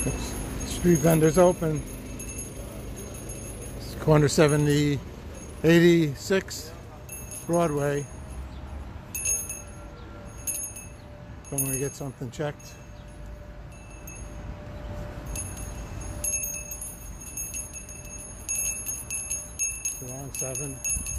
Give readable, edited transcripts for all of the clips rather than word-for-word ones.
Street vendors open. It's corner 70, 86 Broadway. Don't want to get something checked. Wrong 7.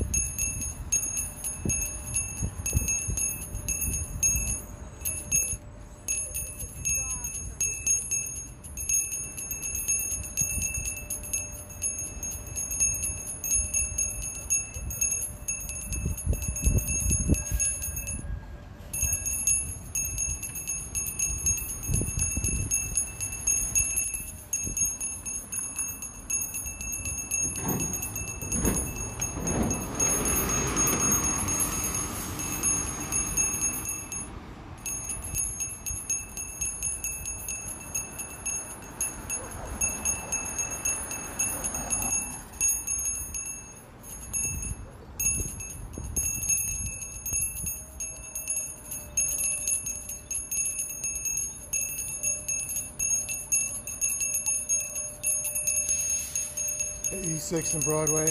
E6 and Broadway.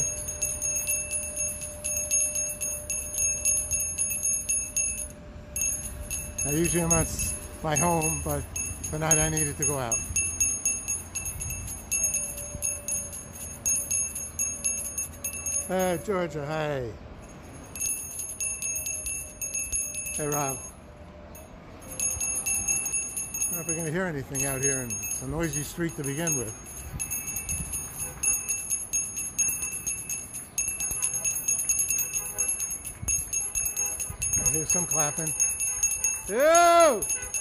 Now usually I'm at my home, but tonight I needed to go out. Hey Georgia, hey. Hey Rob. I don't know if we're going to hear anything out here, and it's a noisy street to begin with. Here's some clapping. Ew!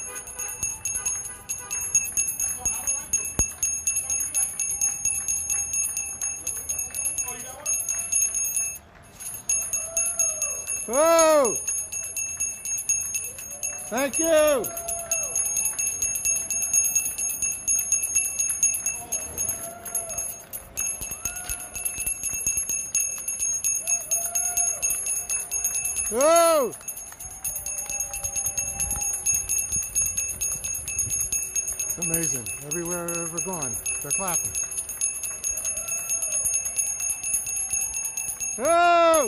Whoa! Thank you! Whoa! It's amazing. Everywhere I've ever gone, they're clapping. Oh!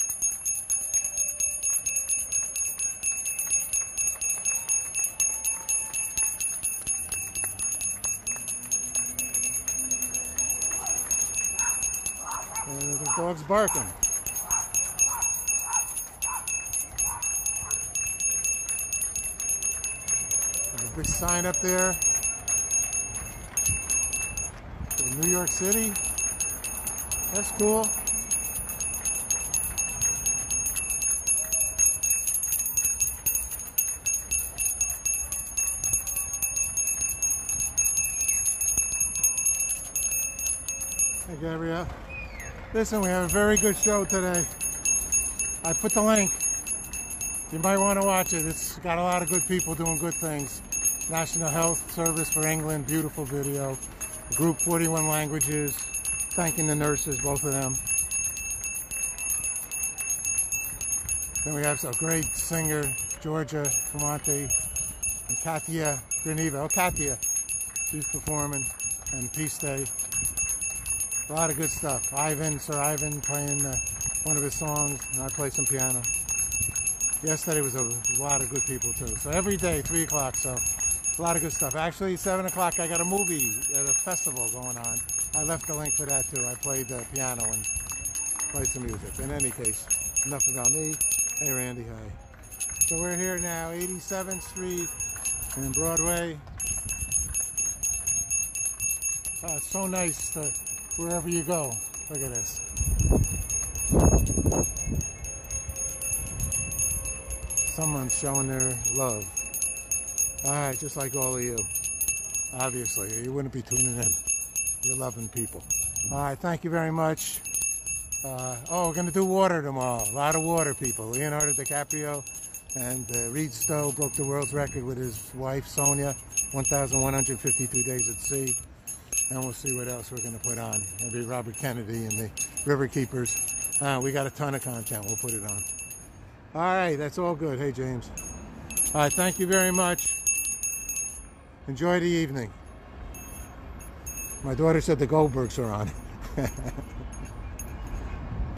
And the dog's barking. There's a big sign up there. New York City. That's cool. Hey Gabrielle. Listen, we have a very good show today. I put the link. You might want to watch it. It's got a lot of good people doing good things. National Health Service for England, beautiful video. Group 41 languages, thanking the nurses, both of them. Then we have a great singer, Georgia Camonte, and Katia Greniva. Oh, Katia, she's performing, and Peace Day. A lot of good stuff. Sir Ivan playing one of his songs, and I play some piano. Yesterday was a lot of good people too. So every day, 3 o'clock, so a lot of good stuff. Actually, 7 o'clock, I got a movie at a festival going on. I left the link for that too. I played the piano and played some music. In any case, enough about me. Hey Randy, hi. So we're here now, 87th Street and Broadway. It's so nice to wherever you go. Look at this. Someone's showing their love. Alright, just like all of you. Obviously, you wouldn't be tuning in. You're loving people. Alright, thank you very much. We're going to do water tomorrow. A lot of water, people. Leonardo DiCaprio and Reed Stowe broke the world's record with his wife, Sonia. 1,152 days at sea. And we'll see what else we're going to put on. Maybe Robert Kennedy and the River Keepers. We got a ton of content. We'll put it on. Alright, that's all good. Hey, James. Alright, thank you very much. Enjoy the evening. My daughter said the Goldbergs are on.